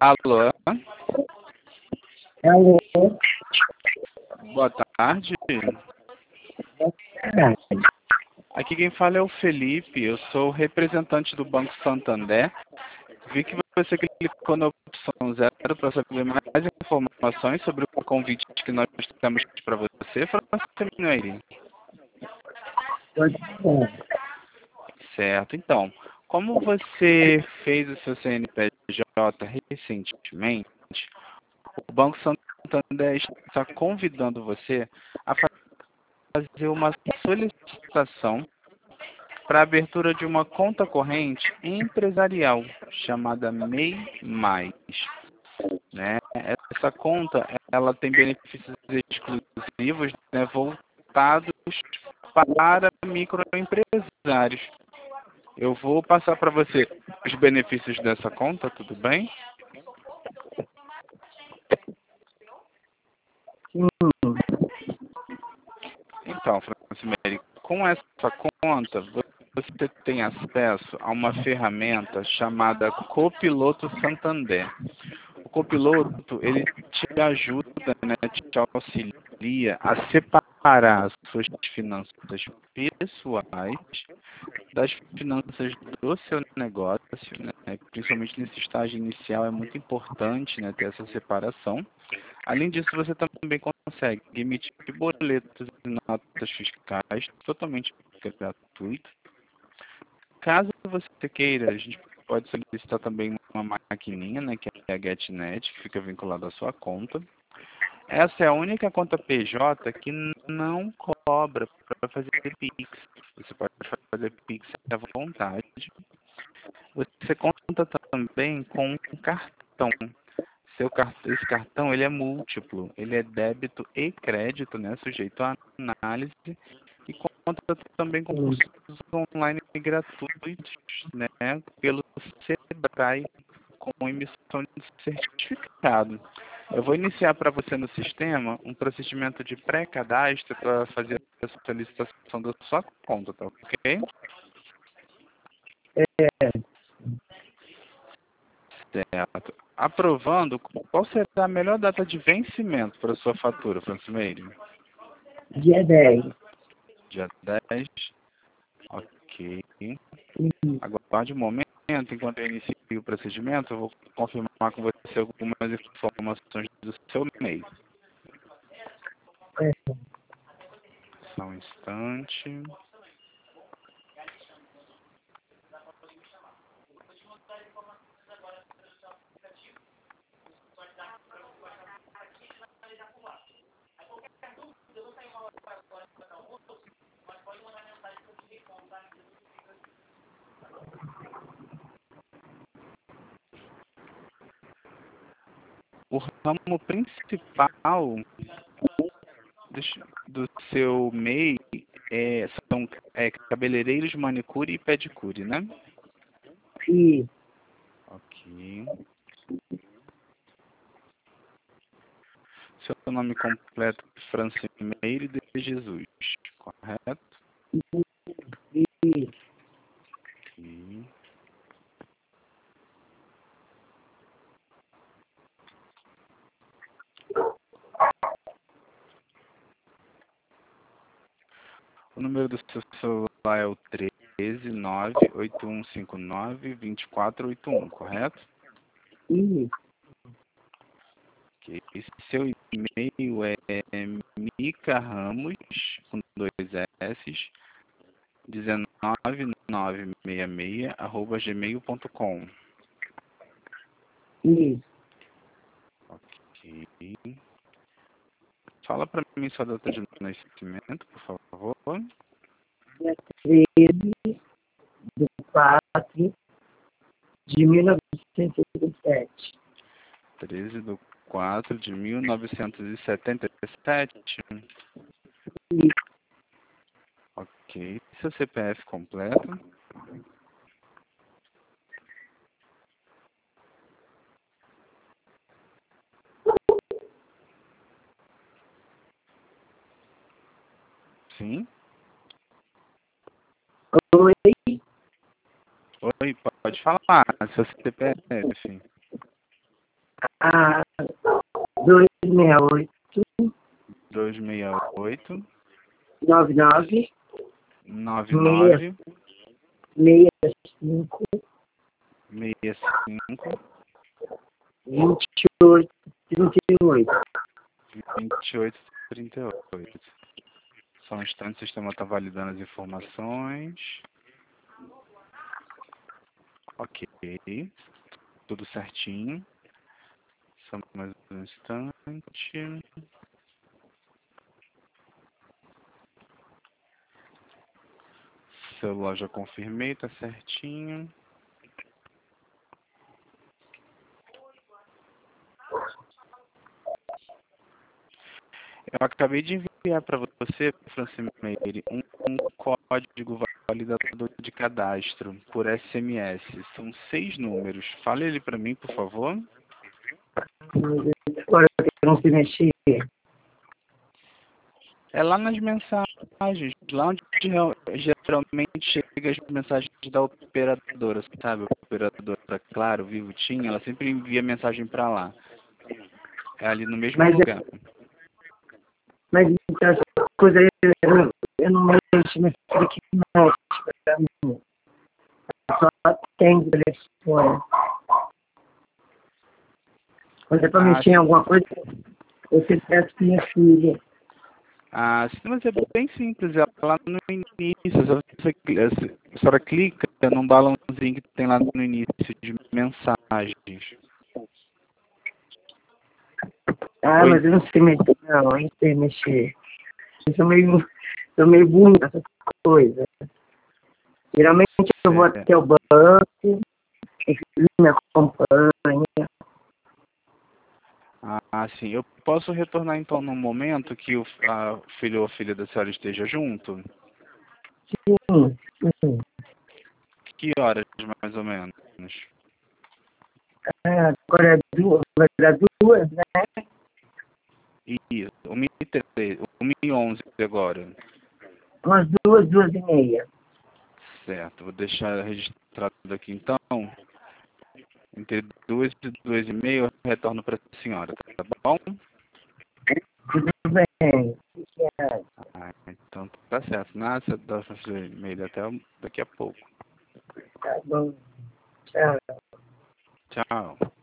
Alô, Alô, boa tarde. cara. Aqui quem fala é o Felipe, eu sou o representante do Banco Santander. Vi que você clicou na opção 0 para saber mais informações sobre o convite que nós temos para você, Francimeire. Pode ser. Certo, então, como você fez o seu CNPJ recentemente, o Banco Santander está convidando você a fazer uma solicitação para a abertura de uma conta corrente empresarial chamada MEI+, né? Essa conta, ela tem benefícios exclusivos, né, voltados para microempresários. Eu vou passar para você os benefícios dessa conta, tudo bem? Sim. Então, Francimeire, com essa conta, você tem acesso a uma ferramenta chamada Copiloto Santander. O copiloto, ele te ajuda, né, te auxilia a separar as suas finanças pessoais das finanças do seu negócio, né? Principalmente nesse estágio inicial é muito importante, né, ter essa separação. Além disso, você também consegue emitir boletos e notas fiscais totalmente gratuito. Caso você queira, a gente pode solicitar também uma maquininha, né, que é a GetNet, que fica vinculada à sua conta. Essa é a única conta PJ que não cobra para fazer Pix. Você pode fazer Pix à vontade. Você conta também com um cartão. Esse cartão ele é múltiplo, ele é débito e crédito, né, sujeito à análise, e conta também com Sim. cursos online gratuitos, né, pelo Sebrae, com emissão de certificado. Eu vou iniciar para você no sistema um procedimento de pré-cadastro para fazer a solicitação da sua conta, tá ok? É, Certo. Aprovando, qual será a melhor data de vencimento para a sua fatura, Francimeire? dia 10. Dia 10. Ok. Sim. Aguarde um momento, enquanto eu inicio o procedimento, eu vou confirmar com você algumas informações do seu e-mail. É, Só um instante. O ramo principal do seu MEI são cabeleireiros, manicure e pedicure, né? sim. Ok. Seu nome completo é Francimeire de Jesus, correto? Sim. Ok. O número do seu celular é o 13981592481, correto? Sim. Ok. Seu e-mail é micaramos, com dois S, 19966, Sim. Ok. Fala para mim sua data de nascimento, por favor. Dia 13/4/1977. 13/4/1977. Sim. Ok. Seu CPF completo. Sim. Oi. Oi, pode falar. Seu CPF. a 268 268 99 99 65 65 28 38. 28 38. Só um instante, o sistema está validando as informações. Ok. Tudo certinho. Só mais um instante. Celular já confirmei, tá certinho. Eu acabei de enviar para você, Francimeire, um código validador de cadastro por SMS. São 6 números. Fale ele para mim, por favor. Agora eu não se mexer. É lá nas mensagens, lá onde geralmente chega as mensagens da operadora, sabe? A operadora Claro, Vivo, TIM, ela sempre envia mensagem para lá. É ali no mesmo Mas, lugar. mas então, essa coisa aí, eu não mexo, mas que mexe pra mim. Só tem telefone. Quando é pra mexer em alguma coisa, eu sempre peço pra minha filha. Mas é bem simples, é lá no início, a senhora clica num balãozinho que tem lá no início de mensagens. Ah, Oi? mas eu não sei mexer, não, eu não sei mexer. Eu sou meio burro nessas coisas. Geralmente eu vou Certo. até o banco, e me acompanha. Sim. Eu posso retornar então num momento que o filho ou a filha da senhora esteja junto? Sim, sim. Que horas, mais ou menos? Ah, agora é duas, vai dar duas, né? Isso, 1h13, 1h11 agora. Umas duas, 2h30. Certo, vou deixar registrado aqui então. Entre 2 e 2h30 eu retorno para a senhora, tá bom? Tudo bem. Obrigada. Então tá certo. Nada, dá e-mail até daqui a pouco. Tá bom. Tchau. Tchau.